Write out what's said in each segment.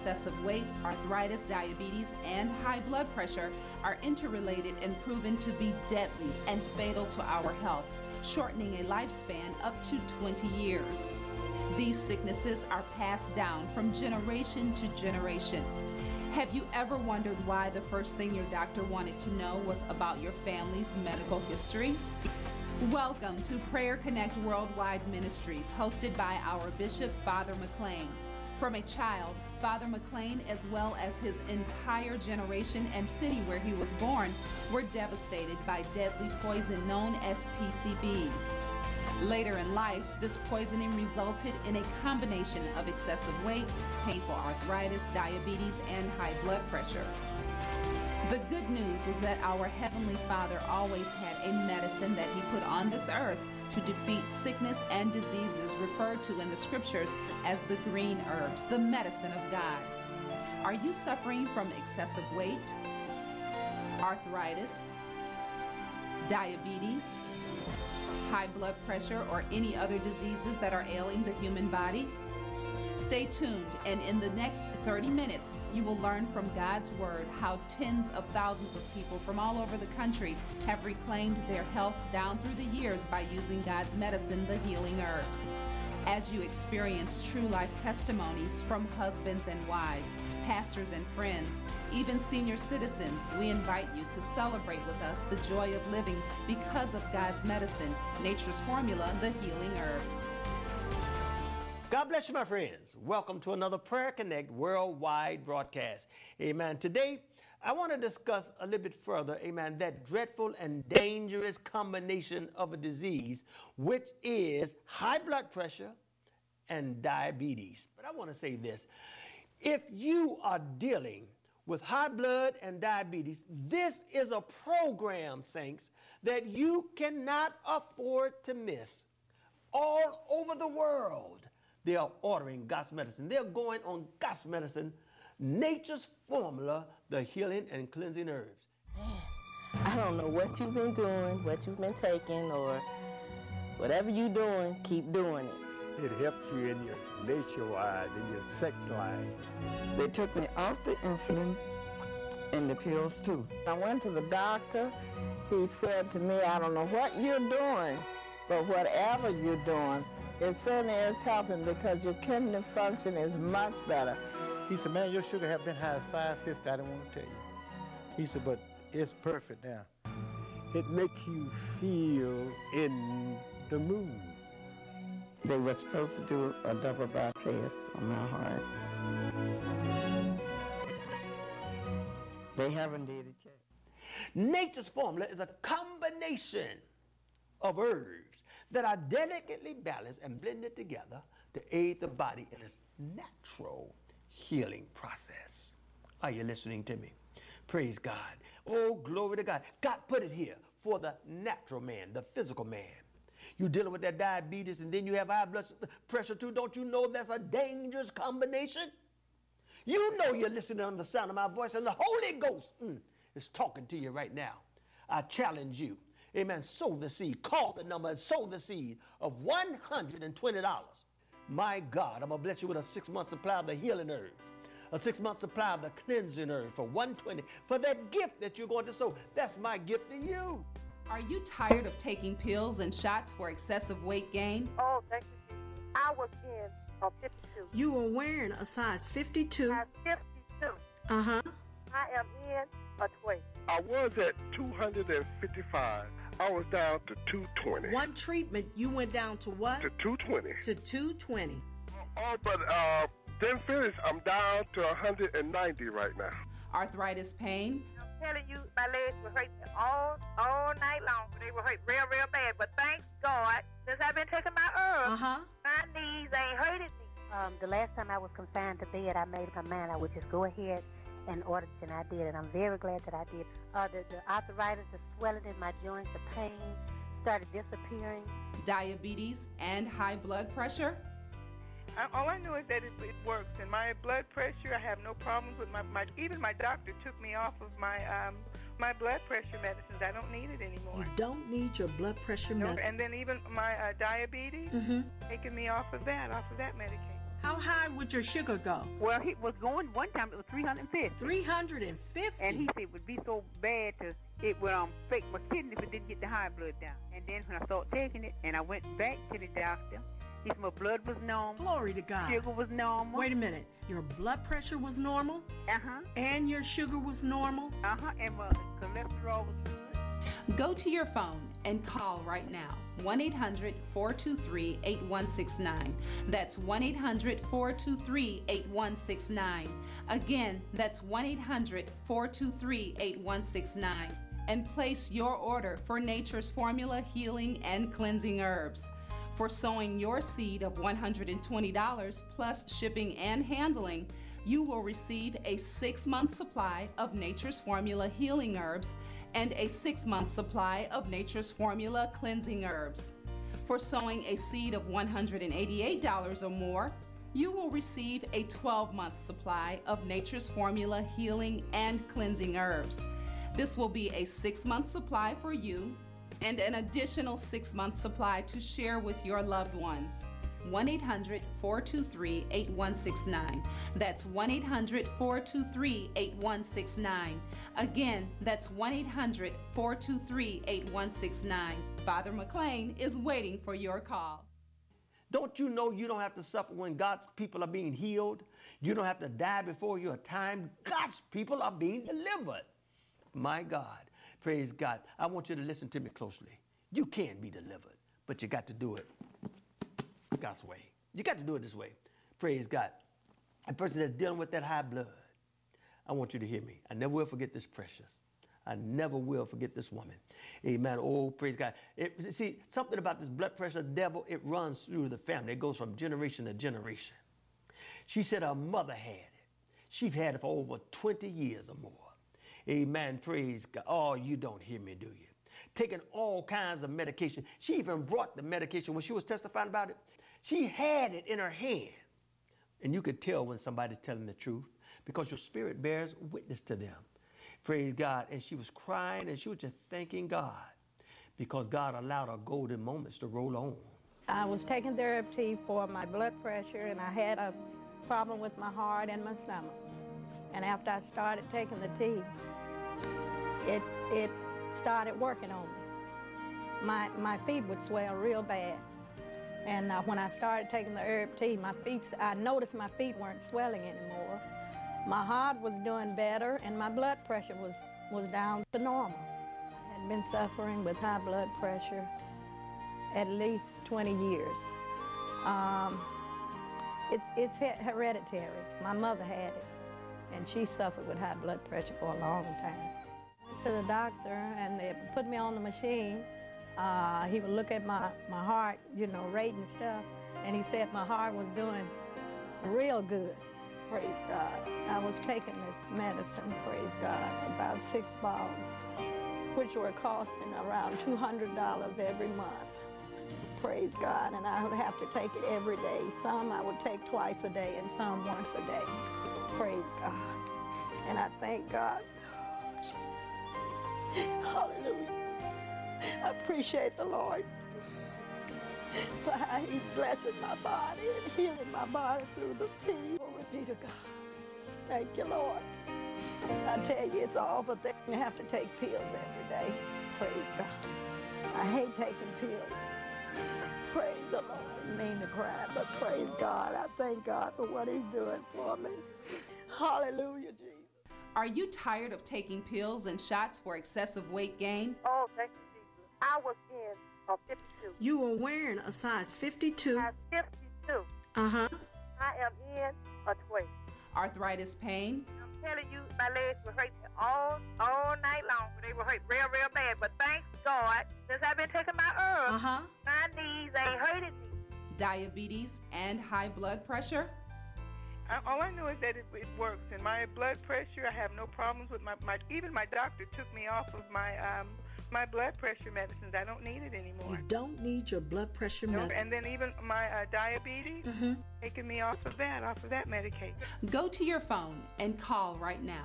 excessive weight, arthritis, diabetes, and high blood pressure are interrelated and proven to be deadly and fatal to our health, shortening a lifespan up to 20 years. These sicknesses are passed down from generation to generation. Have you ever wondered why the first thing your doctor wanted to know was about your family's medical history? Welcome to Prayer Connect Worldwide Ministries, hosted by our Bishop, Father McLean. From a child, Father McLean, as well as his entire generation and city where he was born, were devastated by deadly poison known as PCBs. Later in life, this poisoning resulted in a combination of excessive weight, painful arthritis, diabetes, and high blood pressure. The good news was that our Heavenly Father always had a medicine that He put on this earth to defeat sickness and diseases referred to in the scriptures as the green herbs, the medicine of God. Are you suffering from excessive weight, arthritis, diabetes, high blood pressure, or any other diseases that are ailing the human body? Stay tuned, and in the next 30 minutes, you will learn from God's Word how tens of thousands of people from all over the country have reclaimed their health down through the years by using God's medicine, the healing herbs. As you experience true life testimonies from husbands and wives, pastors and friends, even senior citizens, we invite you to celebrate with us the joy of living because of God's medicine, nature's formula, the healing herbs. God bless you, my friends. Welcome to another Prayer Connect Worldwide broadcast. Amen. Today, I want to discuss a little bit further, amen, that dreadful and dangerous combination of a disease, which is high blood pressure and diabetes. But I want to say this. If you are dealing with high blood and diabetes, this is a program, saints, that you cannot afford to miss. All over the world, they are ordering God's medicine. They're going on God's medicine, nature's formula, the healing and cleansing herbs. I don't know what you've been doing, what you've been taking, or whatever you're doing, keep doing it. It helps you in your nature-wise, in your sex life. They took me off the insulin and the pills too. I went to the doctor. He said to me, I don't know what you're doing, but whatever you're doing, it certainly is helping because your kidney function is much better. He said, man, your sugar have been high as 550. I didn't want to tell you. He said, but it's perfect now. It makes you feel in the mood. They were supposed to do a double bypass on my heart. They haven't did it yet. Nature's formula is a combination of herbs that are delicately balanced and blended together to aid the body in its natural healing process. Are you listening to me? Praise God. Oh, glory to God. God put it here for the natural man, the physical man. You're dealing with that diabetes and then you have high blood pressure too. Don't you know that's a dangerous combination? You know you're listening on the sound of my voice and the Holy Ghost is talking to you right now. I challenge you. Amen. Sow the seed. Call the number and sow the seed of $120. My God, I'm going to bless you with a 6-month supply of the healing herbs, a 6-month supply of the cleansing herbs for $120 for that gift that you're going to sow. That's my gift to you. Are you tired of taking pills and shots for excessive weight gain? Oh, thank you, Jesus. I was in a 52. You were wearing a size 52. Size 52. Uh-huh. I am in a 20. I was at 255. I was down to 220. One treatment, you went down to what? To 220. To 220. Oh, but then finish, I'm down to 190 right now. Arthritis pain? I'm telling you, my legs were hurting all night long. They were hurting real bad. But thank God, since I've been taking my herbs, my knees ain't hurting me. The last time I was confined to bed, I made up my mind I would just go ahead and ordered, and I did, and I'm very glad that I did. The arthritis, the swelling in my joints, the pain started disappearing. Diabetes and high blood pressure? All I know is that it works. And my blood pressure, I have no problems with even my doctor took me off of my blood pressure medicines. I don't need it anymore. You don't need your blood pressure medicine. And then even my diabetes, taking me off of that medication. How high would your sugar go? Well, he was going one time. It was 350. 350. And he said it would be so bad to it would fake my kidney if it didn't get the high blood down. And then when I started taking it, and I went back to the doctor, he said my blood was normal. Glory to God. Sugar was normal. Wait a minute. Your blood pressure was normal? Uh-huh. And your sugar was normal? Uh-huh. And my cholesterol was good. Go to your phone and call right now. 1-800-423-8169. That's 1-800-423-8169. Again, that's 1-800-423-8169. And place your order for Nature's Formula Healing and Cleansing Herbs. For sowing your seed of $120 plus shipping and handling, you will receive a 6-month supply of Nature's Formula Healing Herbs and a 6-month supply of Nature's Formula Cleansing Herbs. For sowing a seed of $188 or more, you will receive a 12-month supply of Nature's Formula Healing and Cleansing Herbs. This will be a 6-month supply for you and an additional 6-month supply to share with your loved ones. 1-800-423-8169. That's 1-800-423-8169. Again, that's 1-800-423-8169. Father McLean is waiting for your call. Don't you know you don't have to suffer when God's people are being healed? You don't have to die before your time. God's people are being delivered. My God, praise God. I want you to listen to me closely. You can be delivered, but you got to do it God's way. You got to do it this way. Praise God. A person that's dealing with that high blood, I want you to hear me. I never will forget this precious. I never will forget this woman. Amen. Oh, praise God. See, something about this blood pressure devil, it runs through the family. It goes from generation to generation. She said her mother had it. She's had it for over 20 years or more. Amen. Praise God. Oh, you don't hear me, do you? Taking all kinds of medication. She even brought the medication when she was testifying about it. She had it in her hand. And you could tell when somebody's telling the truth because your spirit bears witness to them. Praise God. And she was crying and she was just thanking God because God allowed her golden moments to roll on. I was taking the herb tea for my blood pressure and I had a problem with my heart and my stomach. And after I started taking the tea, it started working on me. My feet would swell real bad. And when I started taking the herb tea, I noticed my feet weren't swelling anymore. My heart was doing better and my blood pressure was down to normal. I had been suffering with high blood pressure at least 20 years. It's hereditary. My mother had it and she suffered with high blood pressure for a long time. I went to the doctor and they put me on the machine. He would look at my heart, rate and stuff, and he said my heart was doing real good. Praise God. I was taking this medicine, praise God, about 6 bottles, which were costing around $200 every month. Praise God. And I would have to take it every day. Some I would take twice a day and some once a day. Praise God. And I thank God. Oh, Jesus. Hallelujah. I appreciate the Lord for how He's blessing my body and healing my body through the tea. Glory be to God. Thank you, Lord. I tell you, it's all for things. You have to take pills every day. Praise God. I hate taking pills. Praise the Lord. I didn't mean to cry, but praise God. I thank God for what He's doing for me. Hallelujah, Jesus. Are you tired of taking pills and shots for excessive weight gain? Oh, thank you, Jesus. I was in a 52. You were wearing a size 52. Size 52. Uh-huh. I am in a 12. Arthritis pain? I'm telling you, my legs were hurting all night long. They were hurting real, real bad. But thank God, since I've been taking my herbs, my knees ain't hurting me. Diabetes and high blood pressure? All I know is that it works. And my blood pressure, I have no problems with even my doctor took me off of my my blood pressure medicines. I don't need it anymore. You don't need your blood pressure No, medicine. and then even my diabetes, taking me off of that medication. Go to your phone and call right now,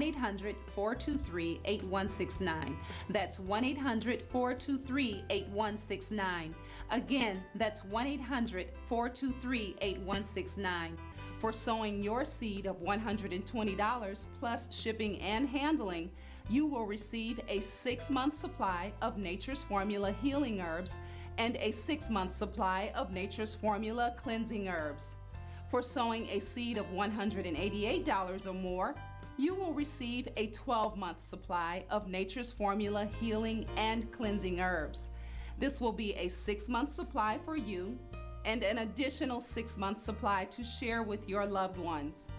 1-800-423-8169. That's 1-800-423-8169. Again, that's 1-800-423-8169. For sowing your seed of $120 plus shipping and handling, you will receive a 6-month supply of Nature's Formula healing herbs and a 6-month supply of Nature's Formula cleansing herbs. For sowing a seed of $188 or more, you will receive a 12-month supply of Nature's Formula healing and cleansing herbs. This will be a 6-month supply for you and an additional 6-month supply to share with your loved ones.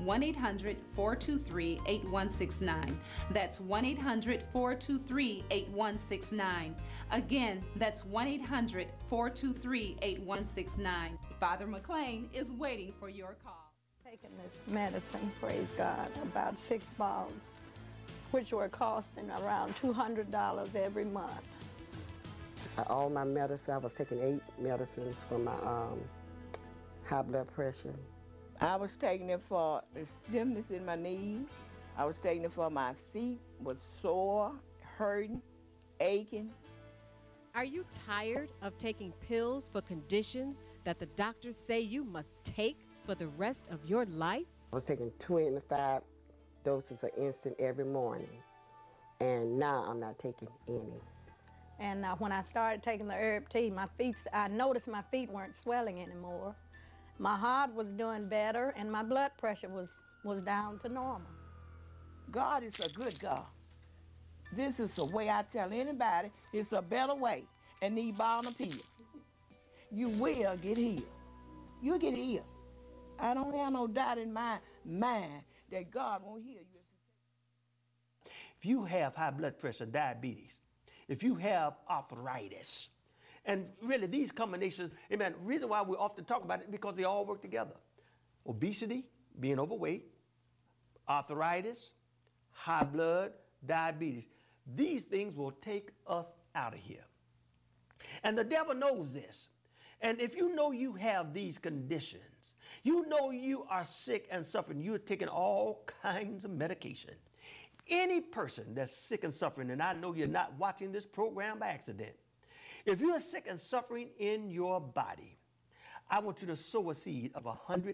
1-800-423-8169. That's 1-800-423-8169. Again, that's 1-800-423-8169. Father McLean is waiting for your call. Taking this medicine, praise God, about 6 balls, which were costing around $200 every month. All my medicine, I was taking 8 medicines for my high blood pressure. I was taking it for the stiffness in my knees. I was taking it for my feet was sore, hurting, aching. Are you tired of taking pills for conditions that the doctors say you must take for the rest of your life? I was taking 25 doses of insulin every morning, and now I'm not taking any. And when I started taking the herb tea, I noticed my feet weren't swelling anymore. My heart was doing better, and my blood pressure was down to normal. God is a good God. This is the way I tell anybody, it's a better way, and need ball and pill. You will get healed. You'll get healed. I don't have no doubt in my mind that God won't heal you. If you have high blood pressure, diabetes, if you have arthritis, and really these combinations, amen, reason why we often talk about it because they all work together. Obesity, being overweight, arthritis, high blood, diabetes. These things will take us out of here. And the devil knows this. And if you know you have these conditions, you know you are sick and suffering, you're taking all kinds of medication. Any person that's sick and suffering, and I know you're not watching this program by accident, if you're sick and suffering in your body, I want you to sow a seed of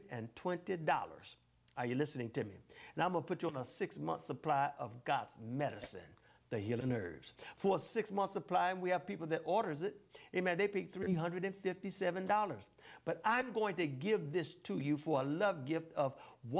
$120. Are you listening to me? And I'm going to put you on a 6-month supply of God's medicine, the healing herbs. For a 6-month supply, and we have people that orders it, amen, they pay $357. But I'm going to give this to you for a love gift of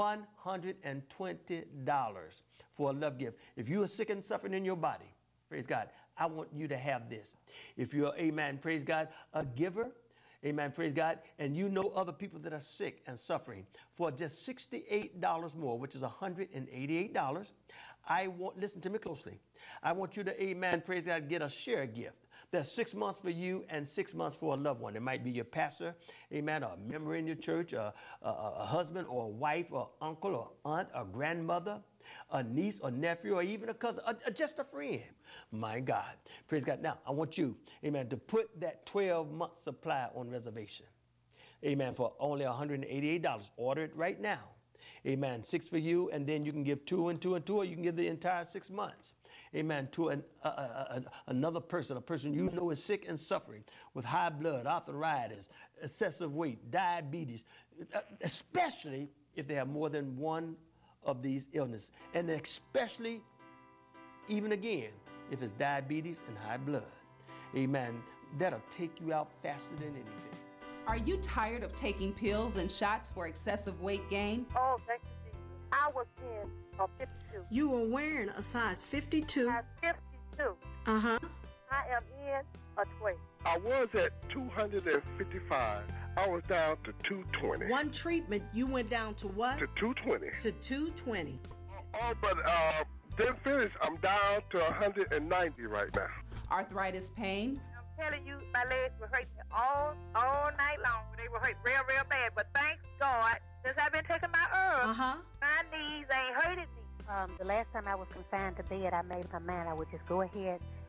$120 for a love gift. If you are sick and suffering in your body, praise God, I want you to have this. If you're, amen, praise God, a giver, amen, praise God, and you know other people that are sick and suffering, for just $68 more, which is $188, listen to me closely, I want you to, amen, praise God, get a share gift. That's 6 months for you and 6 months for a loved one. It might be your pastor, amen, or a member in your church, a husband or a wife or uncle or aunt or grandmother, a niece or nephew, or even a cousin, or just a friend. My God, praise God. Now, I want you, amen, to put that 12-month supply on reservation. Amen, for only $188. Order it right now. Amen, 6 for you, and then you can give 2 and 2 and 2, or you can give the entire 6 months. Amen, to another person, a person you know is sick and suffering with high blood, arthritis, excessive weight, diabetes, especially if they have more than one of these illnesses, and especially, even again, if it's diabetes and high blood. Amen, that'll take you out faster than anything. Are you tired of taking pills and shots for excessive weight gain? Oh, thank you, Jesus. I was in a 52. You were wearing a size 52. Size 52. Uh-huh. I am in a 20. I was at 255. I was down to 220. One treatment, you went down to what? To 220. To 220. Oh, but then finished, I'm down to 190 right now. Arthritis pain? I'm telling you, my legs were hurting all night long. They were hurting real bad. But thank God, since I've been taking my herbs, my knees ain't hurting me. The last time I was confined to bed, I made my mind I would just go ahead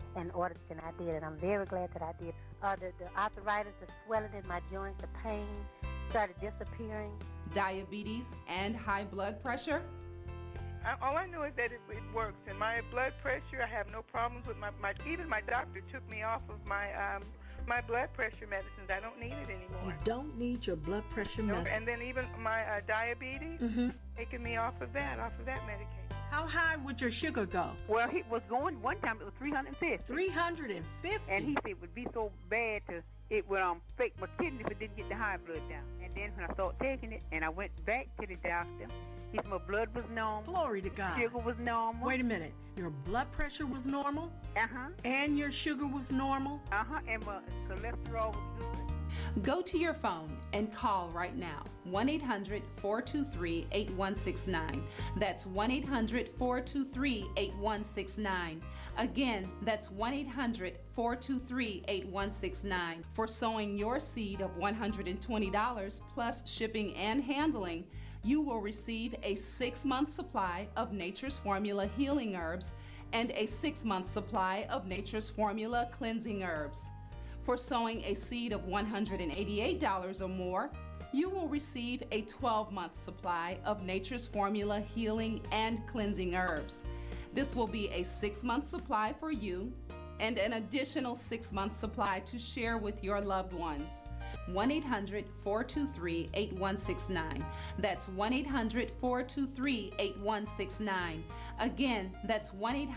in order, and I did, and I'm very glad that I did. The arthritis, the swelling in my joints, the pain started disappearing. Diabetes and high blood pressure? All I know is that it works. And my blood pressure, I have no problems with even my doctor took me off of my blood pressure medicines. I don't need it anymore. You don't need your blood pressure medicine. And then even my diabetes, taking me off of that medication. How high would your sugar go? Well, he was going, one time it was 350. 350? And he said it would be so bad it would affect my kidneys if it didn't get the high blood down. And then when I started taking it, and I went back to the doctor, he said my blood was normal. Glory to God. Sugar was normal. Wait a minute. Your blood pressure was normal? Uh-huh. And your sugar was normal? Uh-huh. And my cholesterol was good. Go to your phone and call right now. 1-800-423-8169. That's 1-800-423-8169. Again, that's 1-800-423-8169. For sowing your seed of $120 plus shipping and handling, you will receive a 6-month supply of Nature's Formula healing herbs and a 6-month supply of Nature's Formula cleansing herbs. For sowing a seed of $188 or more, you will receive a 12-month supply of Nature's Formula healing and cleansing herbs. This will be a 6-month supply for you and an additional 6-month supply to share with your loved ones. 1-800-423-8169. That's 1-800-423-8169. Again, that's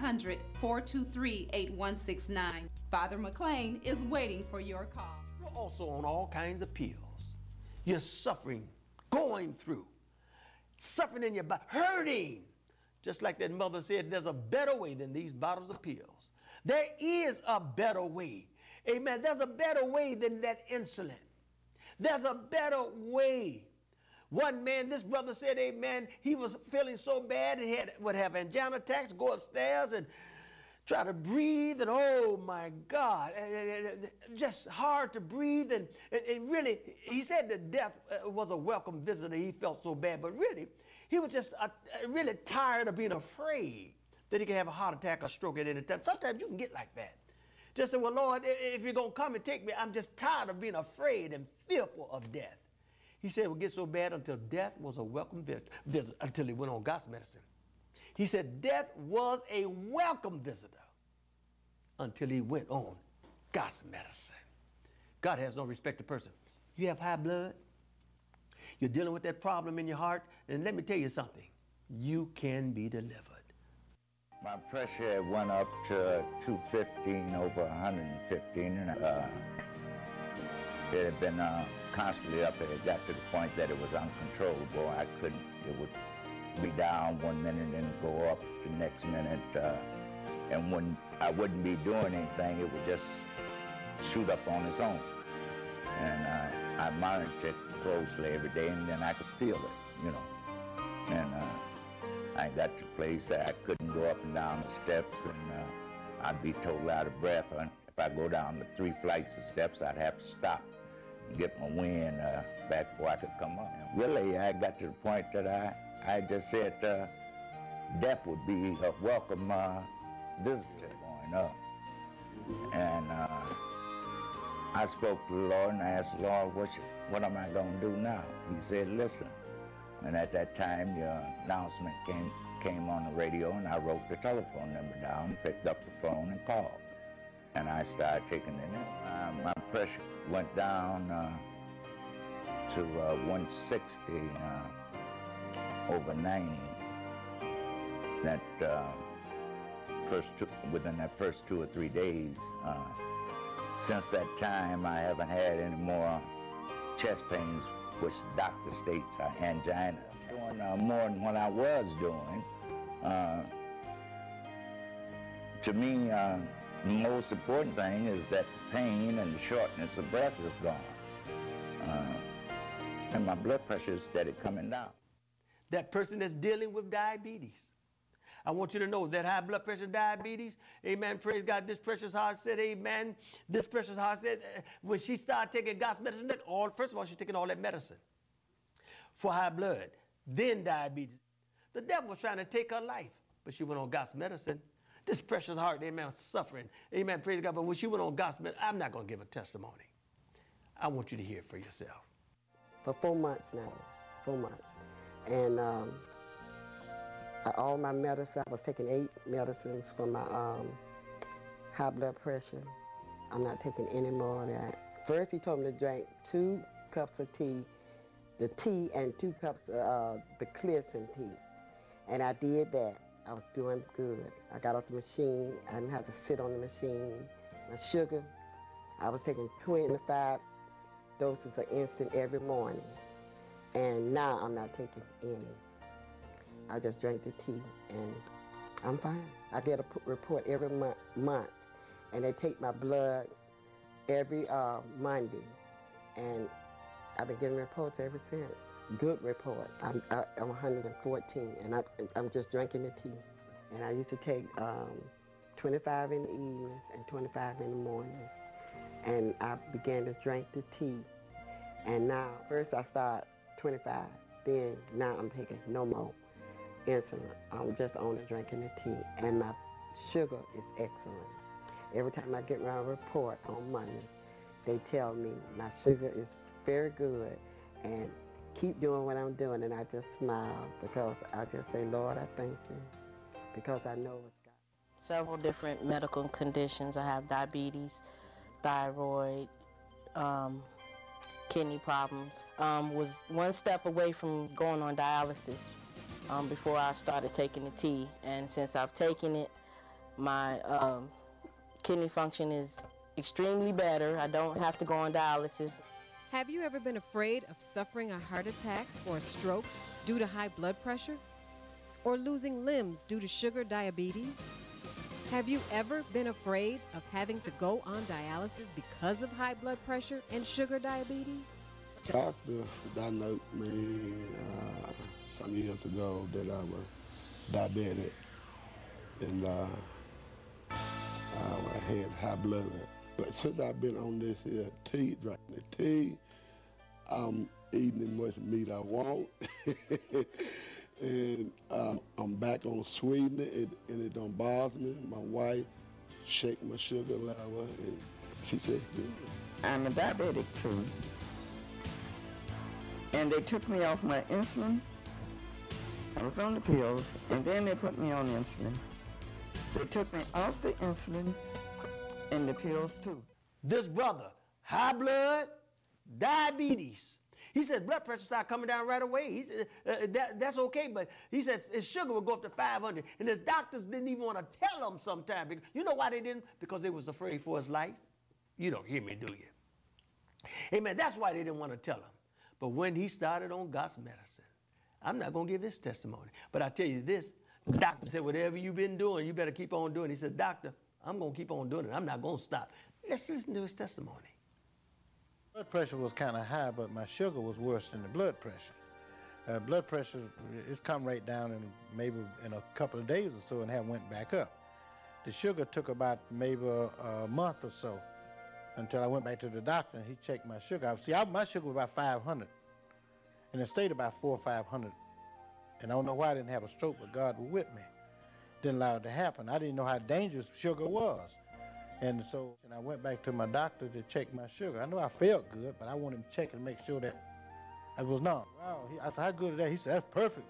1-800-423-8169. Father McLean is waiting for your call. You're also on all kinds of pills. You're suffering, going through, suffering in your body, hurting. Just like that mother said, there's a better way than these bottles of pills. There is a better way. Amen. There's a better way than that insulin. There's a better way. One man, this brother said, amen, he was feeling so bad, he would have angina attacks, go upstairs and try to breathe, and oh my God, just hard to breathe. And really, he said that death was a welcome visitor. He felt so bad, but really, he was just really tired of being afraid that he could have a heart attack or stroke at any time. Sometimes you can get like that. Just say, well, Lord, if you're going to come and take me, I'm just tired of being afraid and fearful of death. He said it would get so bad until death was a welcome visitor, until he went on God's medicine. He said death was a welcome visitor until he went on God's medicine. God has no respect to person. You have high blood, you're dealing with that problem in your heart, and let me tell you something, you can be delivered. My pressure went up to 215 over 115, and it had been constantly up. It got to the point that it was uncontrollable. I couldn't, it would be down one minute and go up the next minute. And when I wouldn't be doing anything, it would just shoot up on its own. And I monitored it closely every day, and then I could feel it, you know. And I got to a place that I couldn't go up and down the steps, and I'd be totally out of breath. If I go down the 3 flights of steps, I'd have to stop and get my wind back before I could come up. And really, I got to the point that I just said death would be a welcome visitor going up. And I spoke to the Lord and I asked the Lord, what am I going to do now? He said, listen. And at that time, the announcement came on the radio, and I wrote the telephone number down, picked up the phone and called. And I started taking the insulin. My pressure went down to 160 over 90. That within that first 2 or 3 days. Since that time, I haven't had any more chest pains, which the doctor states are angina. Doing more than what I was doing. To me, the most important thing is that the pain and the shortness of breath is gone. And my blood pressure is steady coming down. That person that's dealing with diabetes, I want you to know that high blood pressure, diabetes, amen, praise God, this precious heart said, amen, this precious heart said, when she started taking God's medicine, first of all, she's taking all that medicine for high blood, then diabetes. The devil was trying to take her life, but she went on God's medicine. This precious heart, amen, suffering. Amen, praise God. But when she went on gospel, I'm not going to give a testimony. I want you to hear it for yourself. For 4 months now, 4 months. And all my medicine, I was taking 8 medicines for my high blood pressure. I'm not taking any more of that. First, he told me to drink 2 cups of tea, the tea, and 2 cups of the Clearsin tea. And I did that. I was doing good. I got off the machine. I didn't have to sit on the machine. My sugar, I was taking 25 doses of insulin every morning. And now I'm not taking any. I just drank the tea and I'm fine. I get a report every month and they take my blood every Monday. And I've been getting reports ever since. Good report. I'm 114 and I'm just drinking the tea. And I used to take 25 in the evenings and 25 in the mornings. And I began to drink the tea. And now, first I started 25, then now I'm taking no more insulin. I'm just only drinking the tea. And my sugar is excellent. Every time I get around a report on Mondays, they tell me my sugar is very good and keep doing what I'm doing. And I just smile because I just say, Lord, I thank you, because I know it's God. Several different medical conditions. I have diabetes, thyroid, kidney problems. Was one step away from going on dialysis before I started taking the tea. And since I've taken it, my kidney function is extremely better. I don't have to go on dialysis. Have you ever been afraid of suffering a heart attack or a stroke due to high blood pressure? Or losing limbs due to sugar diabetes? Have you ever been afraid of having to go on dialysis because of high blood pressure and sugar diabetes? Doctor diagnosed me some years ago that I was diabetic, and I had high blood. But since I've been on this here tea, drinking the tea, I'm eating as much meat I want. And I'm back on sweetening, and it don't bother me. My wife shake my sugar level, and she said, good. I'm a diabetic too. And they took me off my insulin. I was on the pills, and then they put me on insulin. They took me off the insulin and the pills too. This brother, high blood, diabetes. He said blood pressure started coming down right away. He said that's okay, but he said his sugar would go up to 500, and his doctors didn't even want to tell him sometimes. Because, you know why they didn't? Because they was afraid for his life. You don't hear me, do you? Amen. That's why they didn't want to tell him. But when he started on God's medicine, I'm not going to give his testimony, but I tell you this, the doctor said, whatever you've been doing, you better keep on doing it. He said, doctor, I'm going to keep on doing it. I'm not going to stop. Let's listen to his testimony. Blood pressure was kind of high, but my sugar was worse than the blood pressure. Blood pressure, it's come right down in maybe in a couple of days or so and have went back up. The sugar took about maybe a month or so until I went back to the doctor and he checked my sugar. See, my sugar was about 500, and it stayed about 400 or 500. And I don't know why I didn't have a stroke, but God was with me. Didn't allow it to happen. I didn't know how dangerous sugar was. And so I went back to my doctor to check my sugar. I know I felt good, but I wanted to check and make sure that I was not. Wow. I said, how good is that? He said, that's perfect.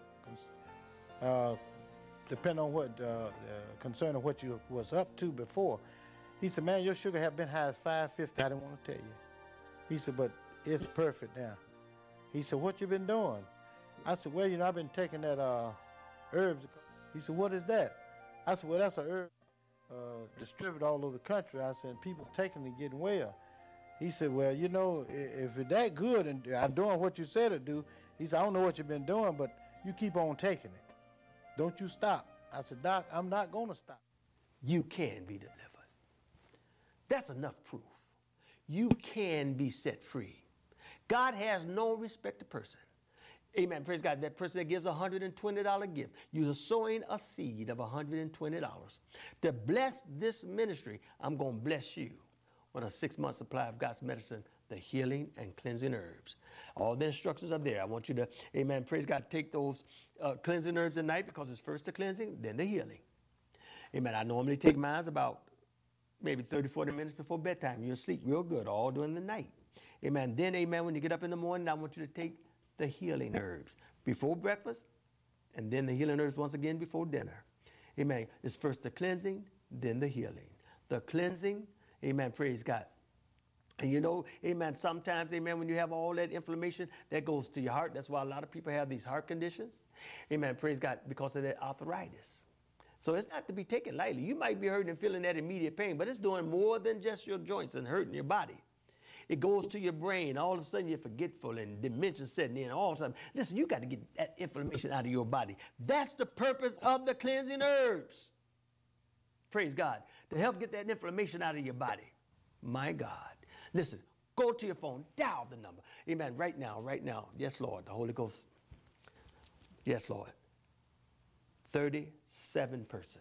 Depending on what, concerning what you was up to before. He said, man, your sugar have been high as 550. I didn't want to tell you. He said, but it's perfect now. He said, what you been doing? I said, well, you know, I've been taking that herbs. He said, what is that? I said, well, that's a herb distributed all over the country. I said, people taking it getting well. He said, well, you know, if it's that good and I'm doing what you said to do, he said, I don't know what you've been doing, but you keep on taking it. Don't you stop. I said, Doc, I'm not going to stop. You can be delivered. That's enough proof. You can be set free. God has no respect to person. Amen. Praise God. That person that gives a $120 gift, you're sowing a seed of $120. To bless this ministry, I'm going to bless you with a 6-month supply of God's medicine, the healing and cleansing herbs. All the instructions are there. I want you to, amen, praise God, take those cleansing herbs at night because it's first the cleansing, then the healing. Amen. I normally take mine about maybe 30, 40 minutes before bedtime. You'll sleep real good all during the night. Amen. Then, amen, when you get up in the morning, I want you to take the healing herbs before breakfast, and then the healing herbs once again before dinner. Amen. It's first the cleansing, then the healing. The cleansing, amen, praise God. And you know, amen, sometimes, amen, when you have all that inflammation, that goes to your heart. That's why a lot of people have these heart conditions. Amen, praise God, because of that arthritis. So it's not to be taken lightly. You might be hurting and feeling that immediate pain, but it's doing more than just your joints and hurting your body. It goes to your brain. All of a sudden, you're forgetful and dementia setting in. All of a sudden, listen, you got to get that inflammation out of your body. That's the purpose of the cleansing herbs. Praise God. To help get that inflammation out of your body. My God. Listen, go to your phone, dial the number. Amen. Right now, right now. Yes, Lord. The Holy Ghost. Yes, Lord. 37 persons.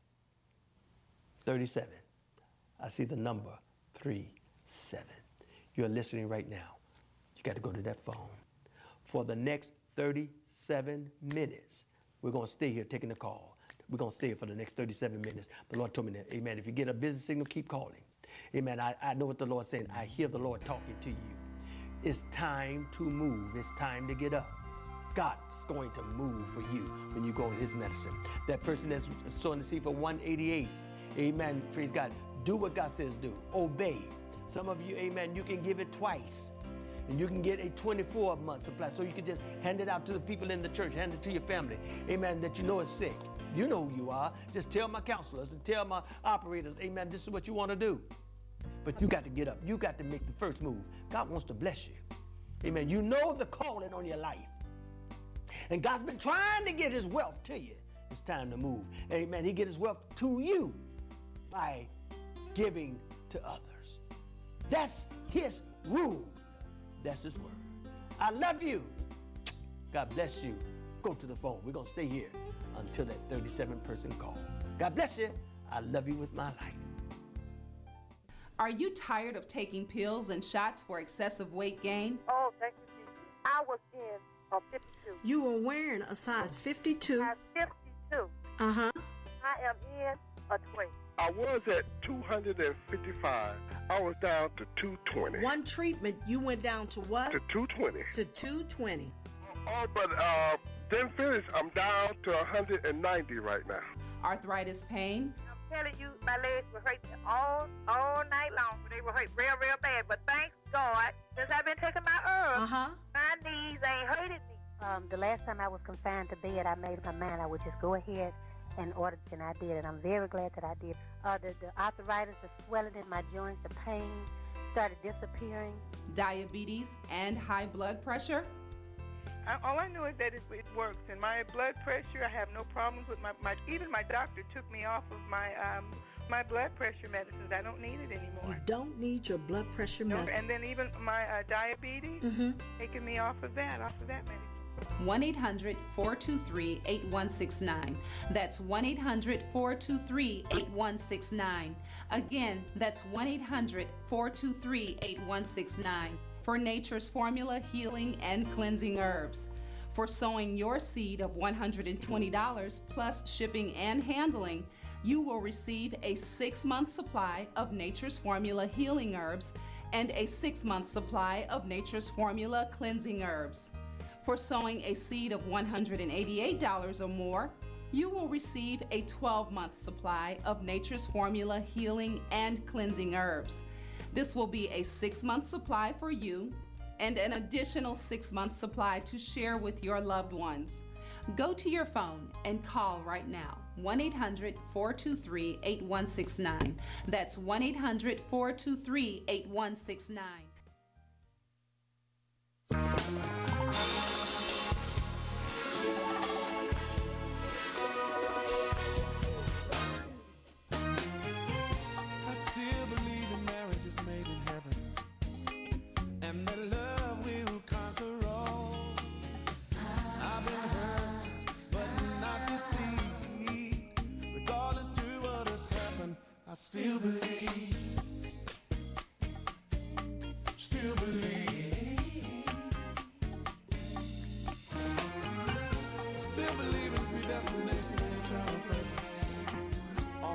37. I see the number 37. You're listening right now. You got to go to that phone. For the next 37 minutes, we're going to stay here taking the call. We're going to stay here for the next 37 minutes. The Lord told me that. Amen. If you get a busy signal, keep calling. Amen. I know what the Lord's saying. I hear the Lord talking to you. It's time to move. It's time to get up. God's going to move for you when you go in his medicine. That person that's sowing the seed for 188, amen, praise God. Do what God says do. Obey. Some of you, amen, you can give it twice. And you can get a 24-month supply. So you can just hand it out to the people in the church, hand it to your family, amen, that you know is sick. You know who you are. Just tell my counselors and tell my operators, amen, this is what you want to do. But you got to get up. You got to make the first move. God wants to bless you. Amen. You know the calling on your life. And God's been trying to get his wealth to you. It's time to move. Amen. He get his wealth to you by giving to others. That's his rule. That's his word. I love you. God bless you. Go to the phone. We're going to stay here until that 37-person call. God bless you. I love you with my life. Are you tired of taking pills and shots for excessive weight gain? Oh, thank you, Jesus. I was in a 52. You were wearing a size 52. Size 52. Uh-huh. I am in a 20. I was at 255. I was down to 220. One treatment, you went down to what? To 220. To 220. Oh, but then finish, I'm down to 190 right now. Arthritis pain? I'm telling you, my legs were hurting all night long. They were hurting real, real bad. But thank God, since I've been taking my herbs, my knees ain't hurting me. The last time I was confined to bed, I made up my mind I would just go ahead and order it, and I did, and I'm very glad that I did. The arthritis, the swelling in my joints, the pain started disappearing. Diabetes and high blood pressure? All I know is that it works. And my blood pressure, I have no problems with even my doctor took me off of my blood pressure medicines. I don't need it anymore. You don't need your blood pressure medicine. And then even my diabetes, taking me off of that medicine. 1-800-423-8169. That's 1-800-423-8169. Again, that's 1-800-423-8169 for Nature's Formula Healing and Cleansing Herbs. For sowing your seed of $120 plus shipping and handling, you will receive a 6-month supply of Nature's Formula Healing Herbs and a 6-month supply of Nature's Formula Cleansing Herbs. For sowing a seed of $188 or more, you will receive a 12-month supply of Nature's Formula Healing and Cleansing Herbs. This will be a 6-month supply for you and an additional 6-month supply to share with your loved ones. Go to your phone and call right now, 1-800-423-8169. That's 1-800-423-8169. I still believe, still believe, still believe in predestination and eternal purpose.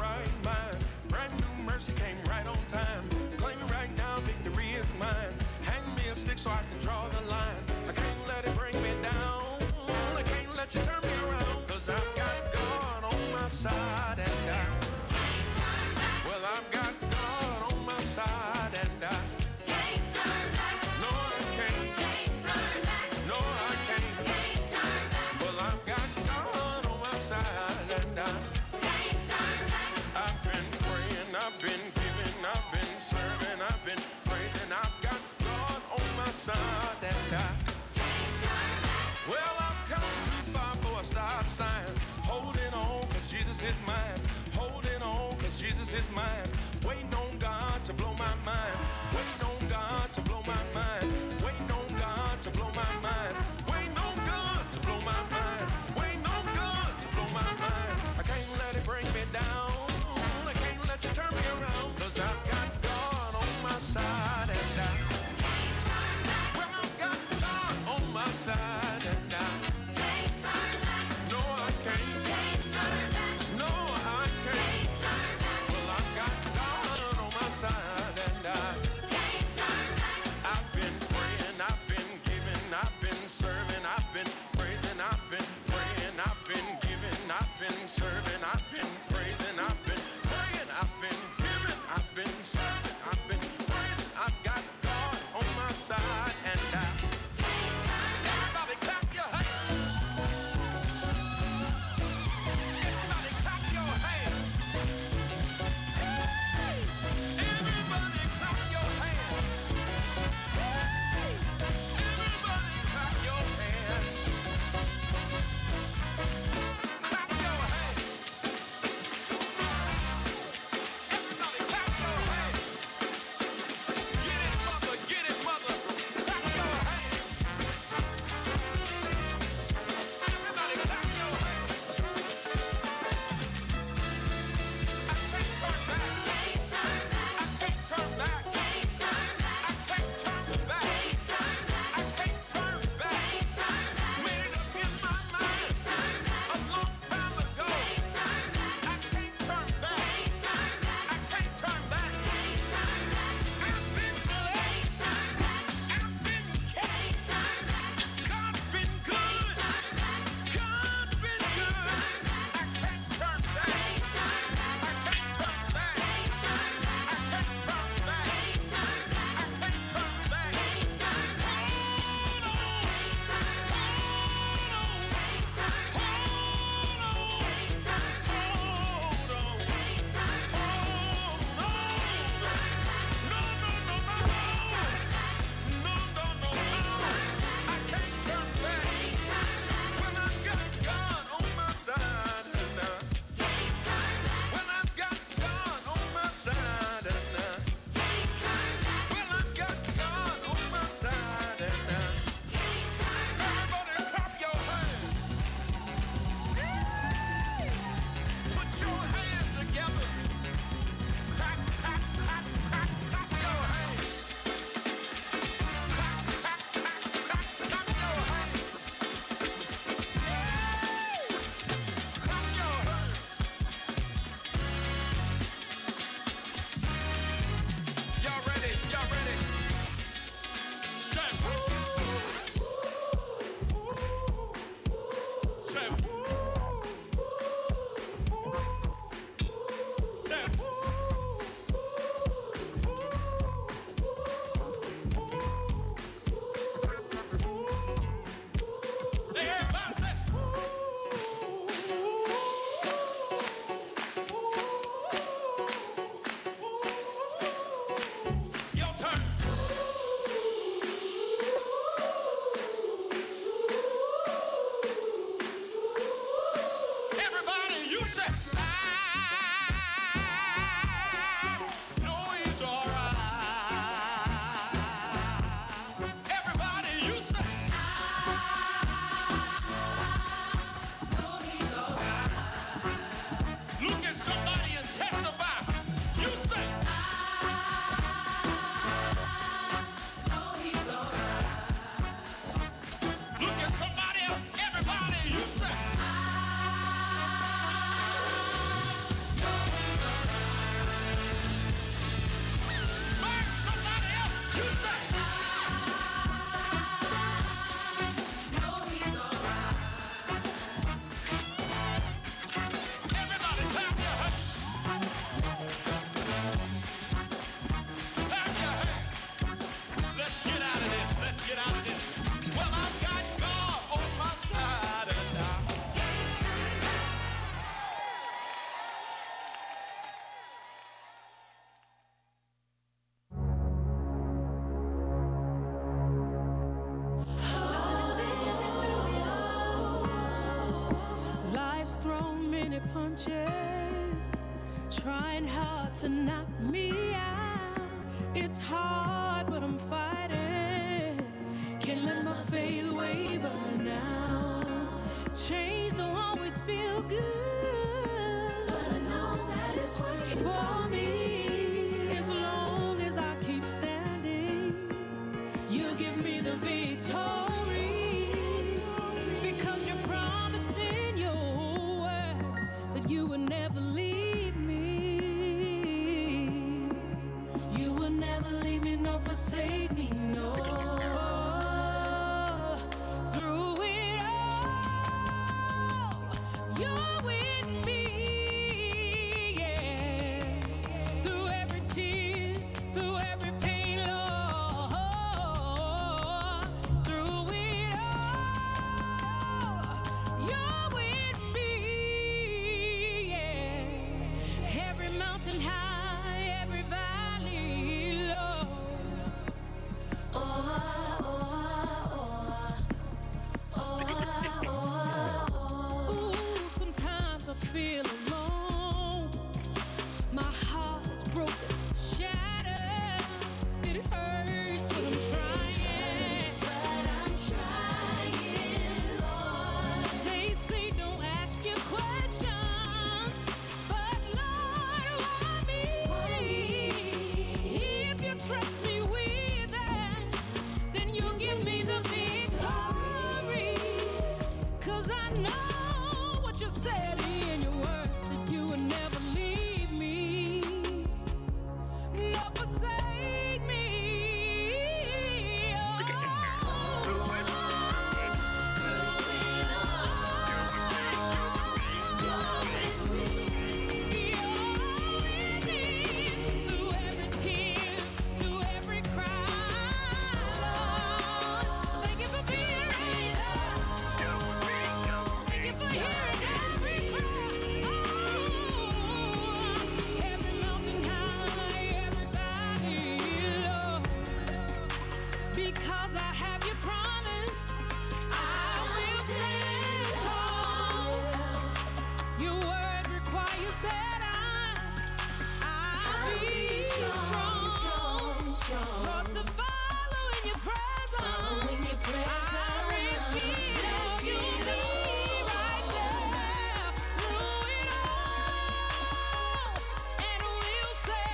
right mind. Brand new mercy came right on time. Claim it right now, victory is mine. Hand me a stick so I can draw the line. I can't let it bring me down. I can't let you turn me around. Cause I've got God on my side and I can't turn back. Well, I've got God on my side and I can't turn back. No, I can't. Can't turn back. No, I can't. Can't turn back. Well, I've got God on my side and I can't turn back. I've been praying, I've been giving, I've been serving, I've been praising. I've got God on my side and I can't turn back. Well, I've come too far for a stop sign. Holding on, cause Jesus is mine. Holding on, cause Jesus is mine. Waiting on God to blow my mind. Waiting on God to blow my mind. Waiting on God to blow my mind. Waiting on God to blow my mind. Waiting on God to blow my mind. I can't let it bring me down. I can't let you turn me around. Cause I've got God on my side and I can't turn back. Well, I've got God on my side and I can't turn back. No, I can't. Can't turn back. No, I can't. Can't turn back. Well, I've got God Clap your hands. Let's get out of this. Let's get out of this. Well, I've got God on my side now. Life's thrown many punches, trying hard to knock me out. It's hard, but I'm fighting. Can't let my faith waver now. Change don't always feel good, but I know that it's working for me. As long as I keep standing, you give me the victory. Because you promised in your word that you would never leave me. You will never leave me nor forsake me, no. Through it all, you're with me, yeah. Through every tear, through every pain, Lord. Through it all, you're with me, yeah. Every mountain high, every valley low. Ooh, sometimes I feel alone. My heart is broken, shattered. It hurts, but I'm trying. Lord. They say don't ask your questions, but Lord, why me? If you trust me with that, then you'll give me the victory. 'Cause I know what you said in your word, that you would never leave me, nor forsake me. Through every tear, through every cry, Lord. Thank you for being right there. Thank you for hearing every cry. Every mountain high, every valley low. Because I have your promise, I will stand tall. Your word requires that I be strong. Lord, to follow in your presence. I risk it. You'll be right there through it all. And we'll say,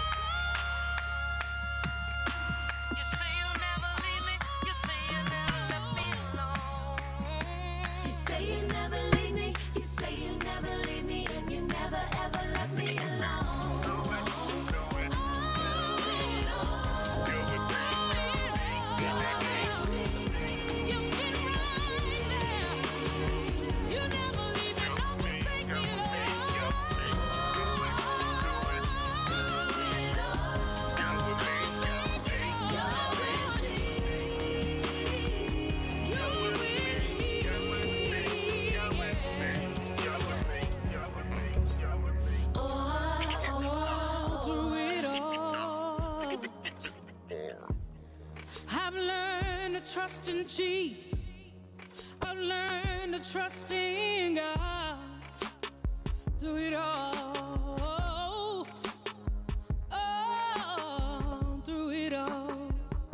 you say you'll never leave me. You say you'll never let me alone. You say you'll never leave me. You say you'll never leave me, and you never ever let me alone. Through it all, I've learned to trust in Jesus. I've learned to trust in God. Through it all, through it all,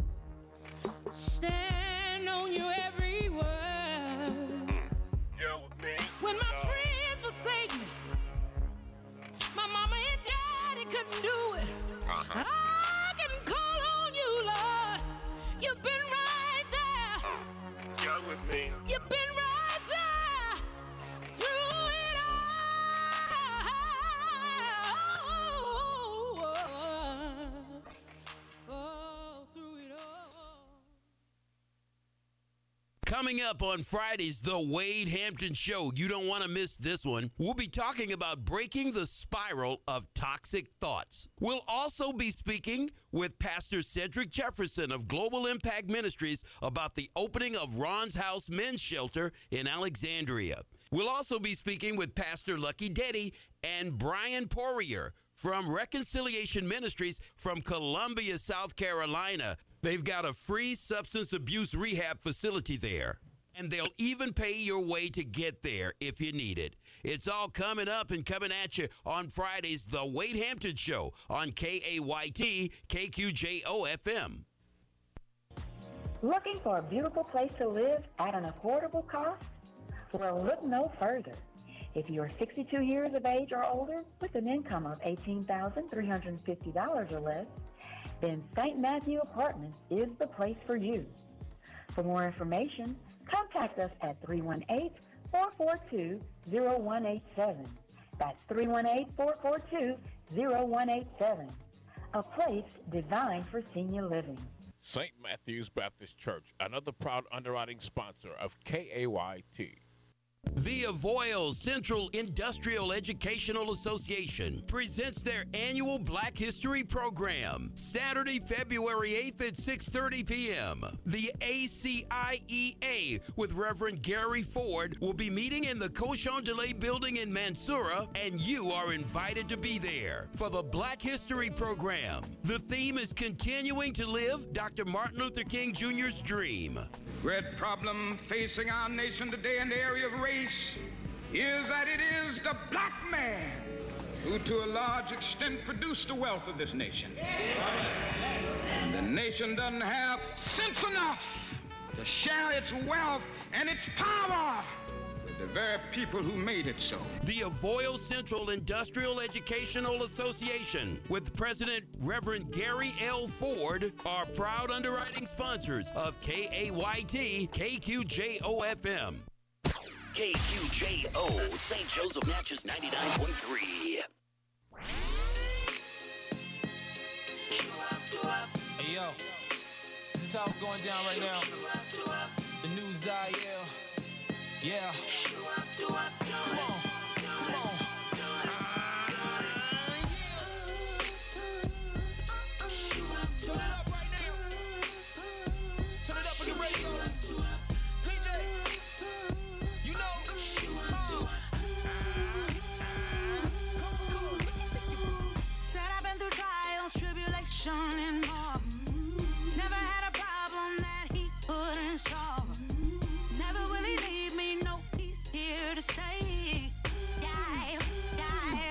stand on your every word. When my friends forsake me, my mama and daddy couldn't do it. I can call on you, Lord. You've been right there. You're with me. You've been right there through it all. Through it all. Coming up on Friday's The Wade Hampton Show, you don't want to miss this one. We'll be talking about breaking the spiral of toxic thoughts. We'll also be speaking with Pastor Cedric Jefferson of Global Impact Ministries about the opening of Ron's House Men's Shelter in Alexandria. We'll also be speaking with Pastor Lucky Deddy and Brian Poirier from Reconciliation Ministries from Columbia, South Carolina. They've got a free substance abuse rehab facility there, and they'll even pay your way to get there if you need it. It's all coming up and coming at you on Friday's The Wade Hampton Show on KAYT KQJO-FM. Looking for a beautiful place to live at an affordable cost? Well, look no further. If you're 62 years of age or older with an income of $18,350 or less, then St. Matthew Apartments is the place for you. For more information, contact us at 318-442-0187. That's 318-442-0187. A place designed for senior living. St. Matthew's Baptist Church, another proud underwriting sponsor of KAYT. The Avoyelles Central Industrial Educational Association presents their annual Black History Program, Saturday, February 8th at 6:30 p.m. The ACIEA with Reverend Gary Ford will be meeting in the Cochon de Lay building in Mansoura, and you are invited to be there for the Black History Program. The theme is Continuing to Live Dr. Martin Luther King Jr.'s Dream. Great problem facing our nation today in the area of race is that it is the black man who to a large extent produced the wealth of this nation. And the nation doesn't have sense enough to share its wealth and its power with the very people who made it so. The Avoyelles Central Industrial Educational Association with President Reverend Gary L. Ford are proud underwriting sponsors of KAYT KQJO-FM. KQJO, St. Joseph Natchez 99.3. Hey, yo, this is how it's going down right now. The new Zaire. Yeah. Come on. Come on. Turn it up right now. Turn it up on the radio. DJ, you know. Said I've been through trials, tribulation, and more. Never had a problem that he couldn't solve. Never will he leave me, no, he's here to stay. Yeah, yeah.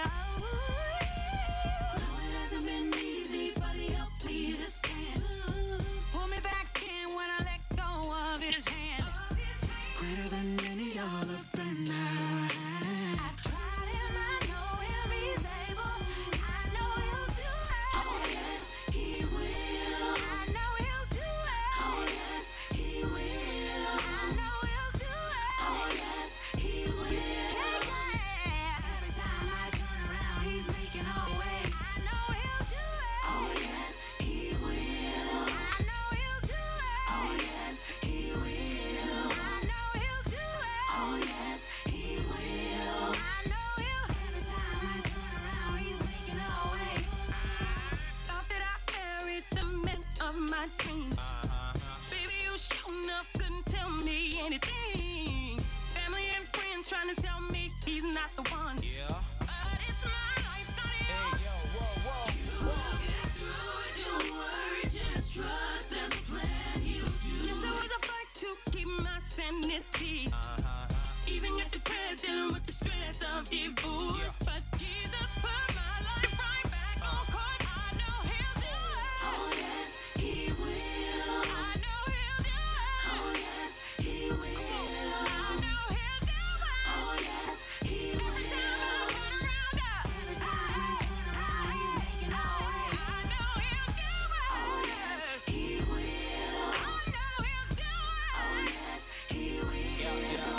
No, it hasn't been easy, but he helped me to stand. Pull me back in when I let go of his hand. Greater than any other friend I had. I tried him, I know him, he's able. I know he'll do it. Oh, yes, he will. I know he'll do it. Oh, yes, he will. I know he'll do it. Oh, yes, he will. Yeah. Every time I turn around, he's making a way. I know he'll do it. Oh, yes, he will. I know he'll do it. Oh, yes, he will. I know he'll do it. Oh, yes, he will. I know he'll. Every time I turn around, he's making a way. Thought that I married the man of my dreams. Baby, you sure enough couldn't tell me anything. Family and friends trying to tell me he's not the one. Yeah. But it's my life, not yours. Hey, yo, whoa. You will get through it, don't worry, just trust there's a plan he'll do. Yes, there was a fight to keep my sanity. Even got depressed, dealing with the stress of divorce. But Jesus put my life right back on course. I know he'll do it. Oh, yes, he will. I know he'll do it. Oh, yes, he will. I know he'll do it. Oh, yes, he will. Every time I turn around, every time I turn around, he's making a way. I know he'll do it. Oh, yes, he will. I know he'll do it. Oh, yes, he will. I know he'll do it.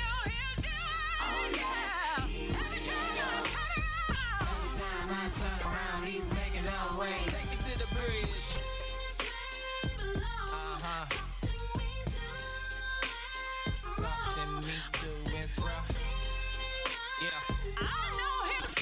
Oh, yes, he will. Every time I turn around, he's making a way. Take it to the bridge. me to and fro. Yeah. I know him,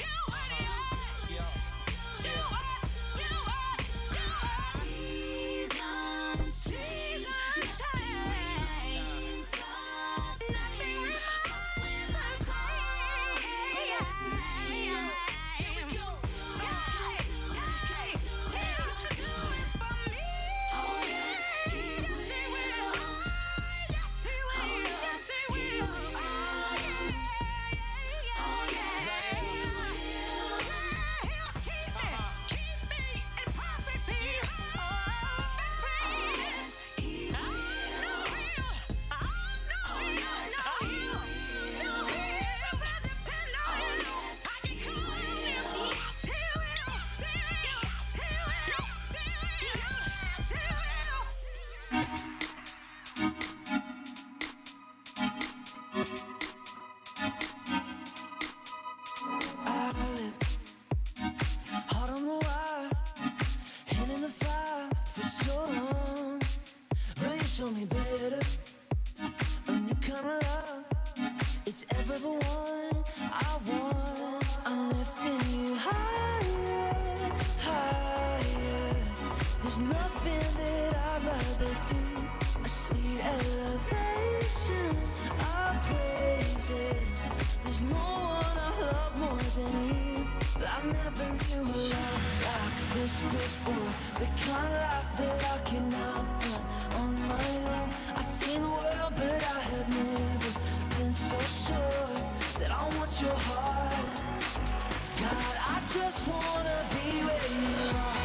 show me better. A new kind of love, it's ever the one I want. I'm lifting you higher, higher. There's nothing that I'd rather do. A sweet elevation of praises. There's no one I love more than you. I never knew a love like this before. The kind of life that I cannot find on my own. I've seen the world, but I have never been so sure that I want your heart. God, I just wanna be where you are.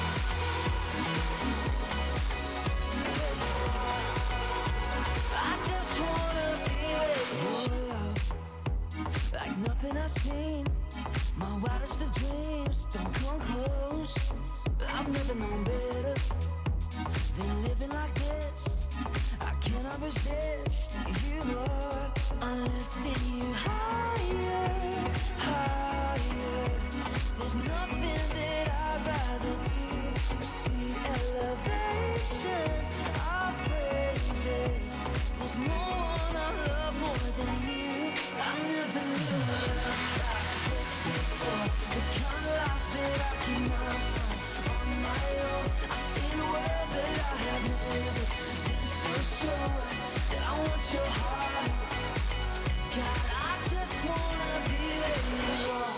I just wanna be where you are. Like nothing I've seen. My wildest of dreams don't come close. I've never known better than living like this. I cannot resist you, Lord. I'm lifting you higher, higher. There's nothing that I'd rather do. A sweet elevation of praises. There's no one I love more than you. I never knew love like this before. The kind of life that I cannot find on my own. I've seen the world, but I have never been so sure that I want your heart. God, I just wanna be where you are.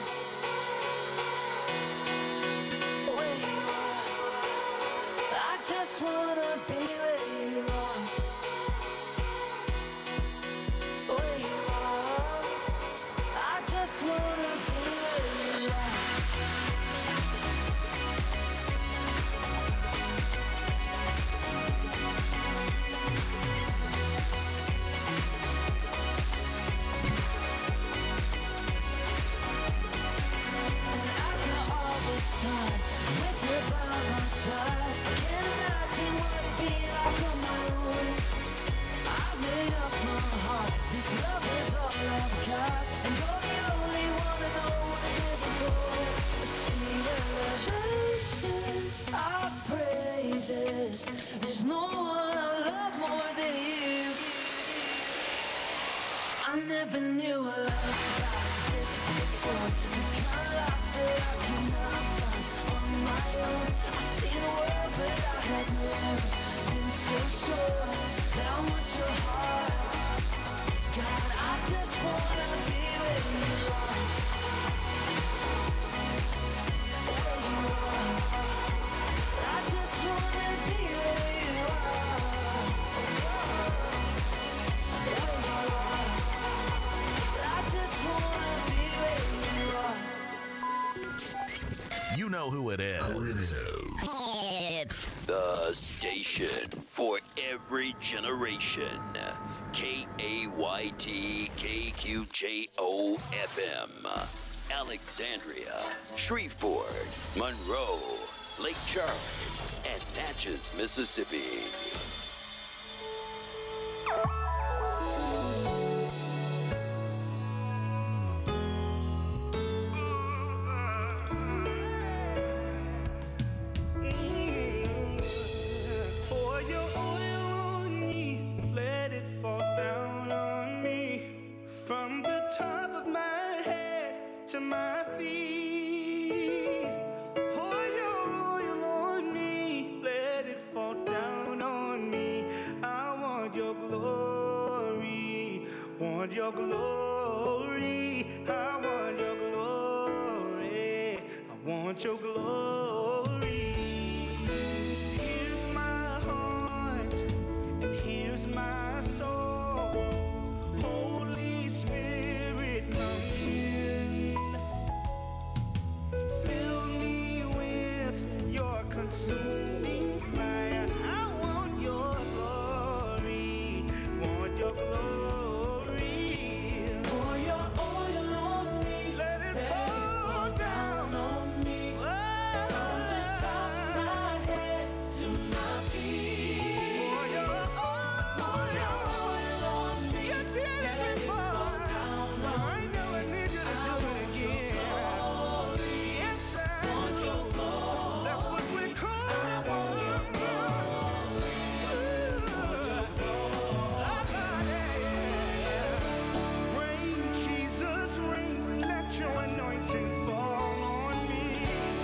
Where you are. I just wanna be where you are. Where you are. I just wanna be where you are. Time with you by my side. Can't imagine what it'd be like on my own. I made up my heart. This love is all I've got, and you're the only one I know what I'm living for. A sweet elevation of praises. There's no one I love more than you. I never knew a love like this before. The kind of life that I cannot find on my own. I've seen the world, but I have never been so sure that I want your heart. God, I just wanna be where you are. Where you are. I just wanna be where you are. Where you are. I just wanna be where you are. You know who it is. It's the station for every generation. KAYT KQJO FM. Alexandria, Shreveport, Monroe, Lake Charles, and Natchez, Mississippi. Pour your oil on me, let it fall down on me. your glory. I want your glory. I want your glory. Here's my heart and here's my soul. Holy Spirit, come in. Fill me with your consuming fire. I want your glory. Want your glory. Pour your oil on me. Let it fall down on me. From the top of my head to my feet. Pour your oil on me. You did it before. I never need you to do it again. Yes, sir. Want your glory. That's what we call it. I want your glory. Rain, Jesus, rain. Let your anointing fall on me.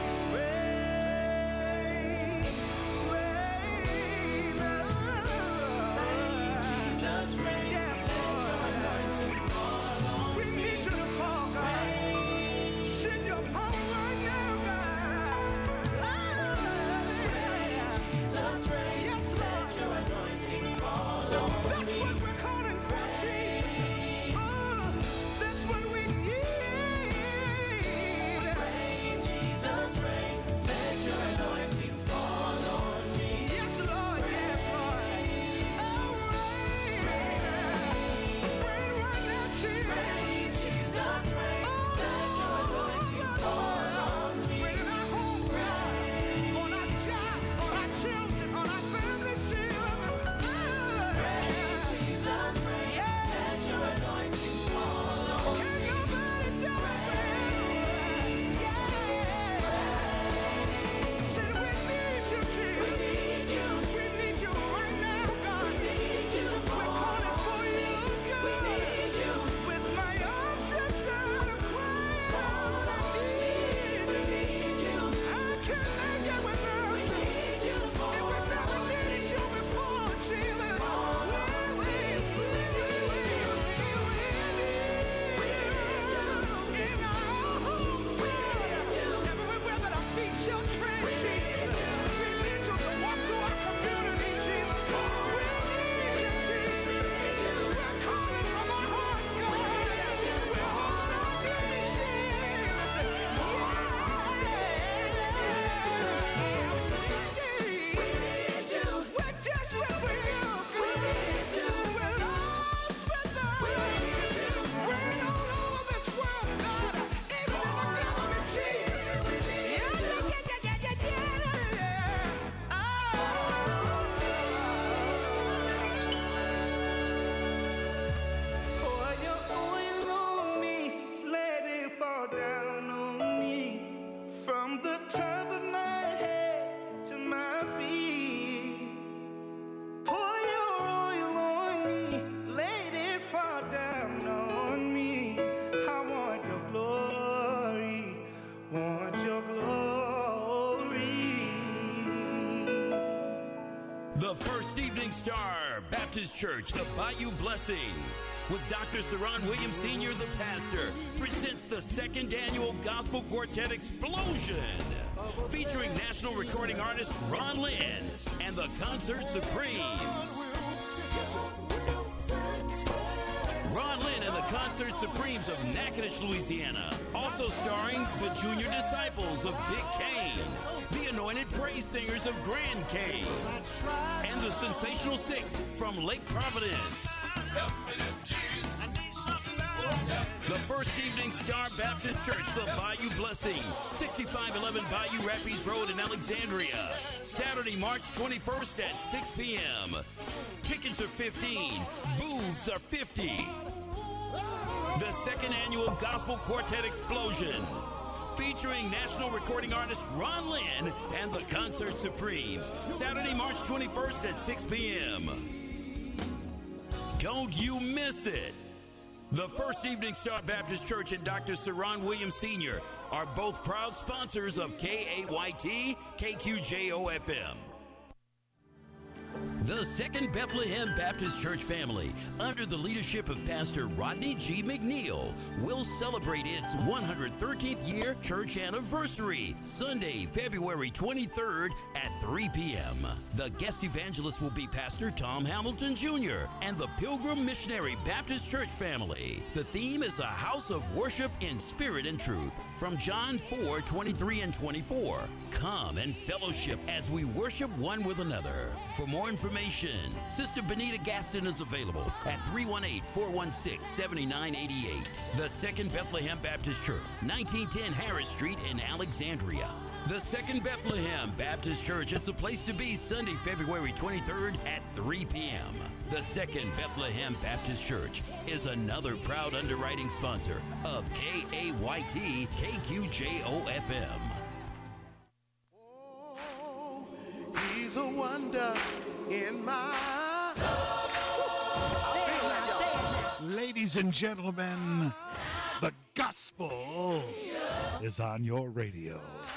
Rain, rain. Rain, Jesus, rain. Yes, Lord. We need you to fall, God. Send your power right now, God. Rain, Jesus, rain. Yes, Lord. Let your anointing fall on me. That's what we're calling for, Jesus. Oh, that's what we need. Rain, Jesus, rain. Let your anointing fall on me. Yes, Lord. Yes, Lord. Oh, rain. Rain right now, Jesus. Rain, Jesus, rain. Let your anointing fall on me. Rain in our homes, rain on our jobs, on our children, on our families, Jesus. Rain, Jesus, rain. Let your anointing fall on me. Can nobody do it? Say we need you, Jesus. We need you. We need you right now, God. We need you. We're calling for you, God. We need you. With my arms stretched out, I'm crying out. I need you. I can't make it without you. We need you. And we never needed you before, Jesus. We need you. In our homes, everywhere that our feet shall tread, Jesus. We need you to walk through our community, Jesus. We need you, Jesus. We're calling from our hearts, God. We're on our knees, Jesus. We need you. We're desperate for you, God. We need you. We're lost without you. Rain all over this world, God. Even in the government, Jesus. We need you. Pour your oil on me, let it fall down on me. From the top of my head to my feet. Pour your oil on me, let it fall down on me. I want your glory, want your glory. The First Evening Star Baptist Church, the Bayou Blessing, with Dr. Saron Williams Sr., the pastor, presents the second annual Gospel Quartet Explosion, featuring national recording artist Ron Lynn and the Concert Supremes. Ron Lynn and the Concert Supremes of Natchitoches, Louisiana. Also starring the Junior Disciples of Big Cane, the Anointed Praise Singers of Grand Cane, and the Sensational Six from Lake Providence. The First Evening Star Baptist Church, the Bayou Blessing, 6511 Bayou Rapids Road in Alexandria. Saturday, March 21st at 6 p.m. Tickets are $15. Booths are $50. The second annual Gospel Quartet Explosion, featuring national recording artist Ron Lynn and the Concert Supremes. Saturday, March 21st at 6 p.m. Don't you miss it. The First Evening Star Baptist Church and Dr. Saron Williams Sr. are both proud sponsors of KAYT KQJO FM. The Second Bethlehem Baptist Church family, under the leadership of Pastor Rodney G. McNeil, will celebrate its 113th year church anniversary, Sunday, February 23rd at 3 p.m. The guest evangelist will be Pastor Tom Hamilton Jr. and the Pilgrim Missionary Baptist Church family. The theme is a house of worship in spirit and truth, from John 4:23 and 24. Come and fellowship as we worship one with another. For more information, Sister Benita Gaston is available at 318-416-7988. The Second Bethlehem Baptist Church, 1910 Harris Street in Alexandria. The Second Bethlehem Baptist Church is the place to be Sunday, February 23rd at 3 p.m. The Second Bethlehem Baptist Church is another proud underwriting sponsor of KAYT KQJO-FM. He's a wonder in my soul. Ladies and gentlemen, the gospel is on your radio.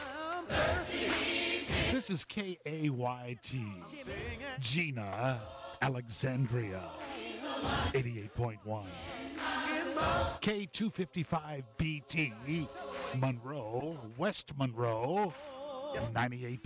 This is KAYT, Gina, Alexandria, 88.1. K255BT, Monroe, West Monroe, 98.9.